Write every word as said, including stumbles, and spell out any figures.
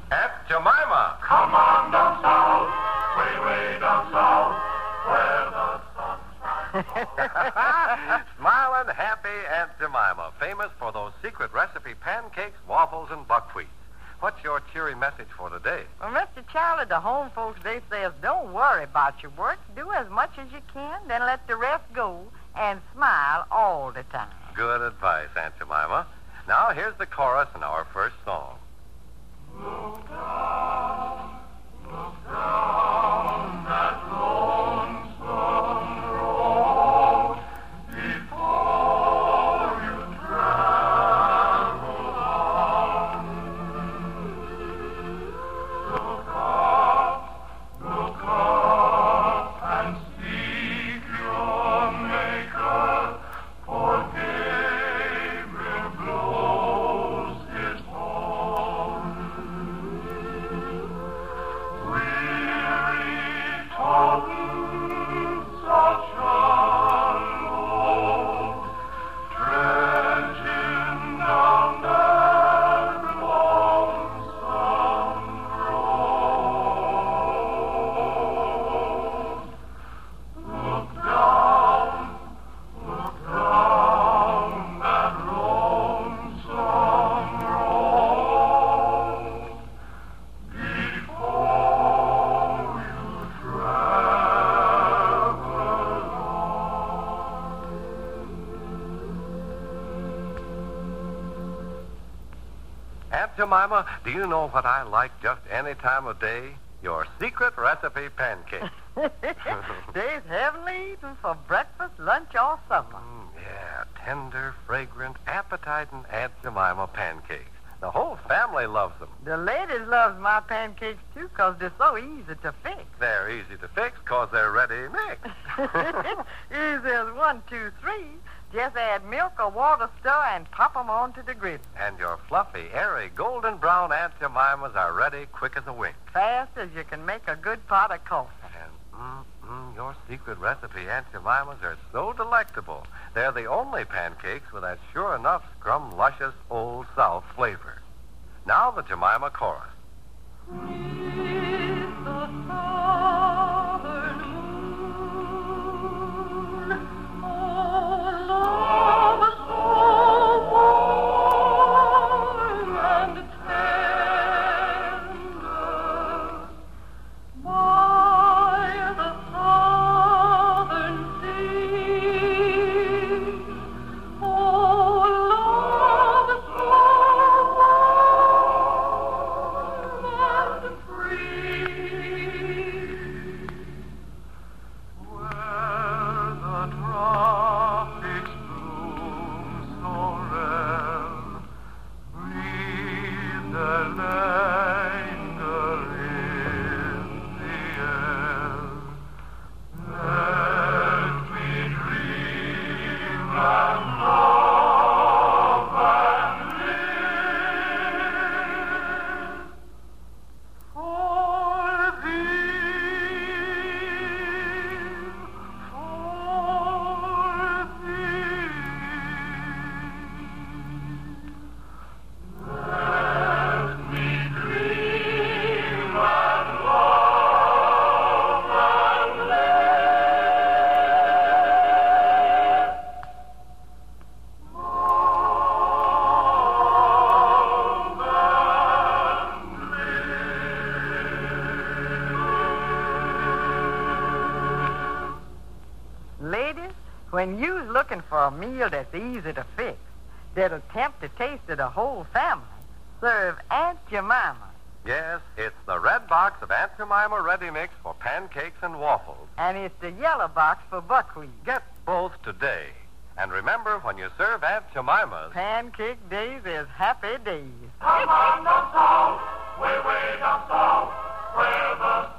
Aunt Jemima. Come on down south, way, way down south, where the sun shines. Smiling, happy Aunt Jemima, famous for those secret recipe pancakes, waffles, and buckwheat. What's your cheery message for today? Well, Mister Charlie, the home folks, they says, don't worry about your work. Do as much as you can, then let the rest go, and smile all the time. Good advice, Aunt Jemima. Now, here's the chorus in our first song. Look down, look down that lonesome road before you travel on. Look up, look up and seek your Maker, for Gabriel blows his horn. Weary toddle, such a load, trudging down that lonesome road. Look down, look down that lonesome road before you travel on. Aunt Jemima, do you know what I like just any time of day? Your secret recipe pancakes. They's heavenly eating for breakfast, lunch, or supper. Mm, yeah, tender, fragrant, appetizing Aunt Jemima pancakes. The whole family loves them. The ladies loves my pancakes, too, 'cause they're so easy to fix. They're easy to fix 'cause they're ready mixed. Easy as one, two, three. Just add milk or water, stir, and pop 'em onto the griddle. And your fluffy, airy, golden brown Aunt Jemimas are ready quick as a wink. Fast as you can make a good pot of coffee. And, mm, mm, your secret recipe Aunt Jemimas are so delectable. They're the only pancakes with that sure enough scrum luscious Old South flavor. Now the Jemima chorus. With the southern moon, oh, love so warm and tender, by the southern sea, oh, love so warm and free, where the tropics bloom so rare, breathe their languor in the air. Let me dream and love and live for thee, for thee. Let me dream and love and live. Love and live. Ladies, when you's looking for a meal that's easy to fix, that'll tempt the taste of the whole family, serve Aunt Jemima. Yes, it's the red box of Aunt Jemima Ready Mix for pancakes and waffles. And it's the yellow box for buckwheat. Get both today. And remember, when you serve Aunt Jemima's, Pancake days is happy days. Come on down south, way, way down south, where the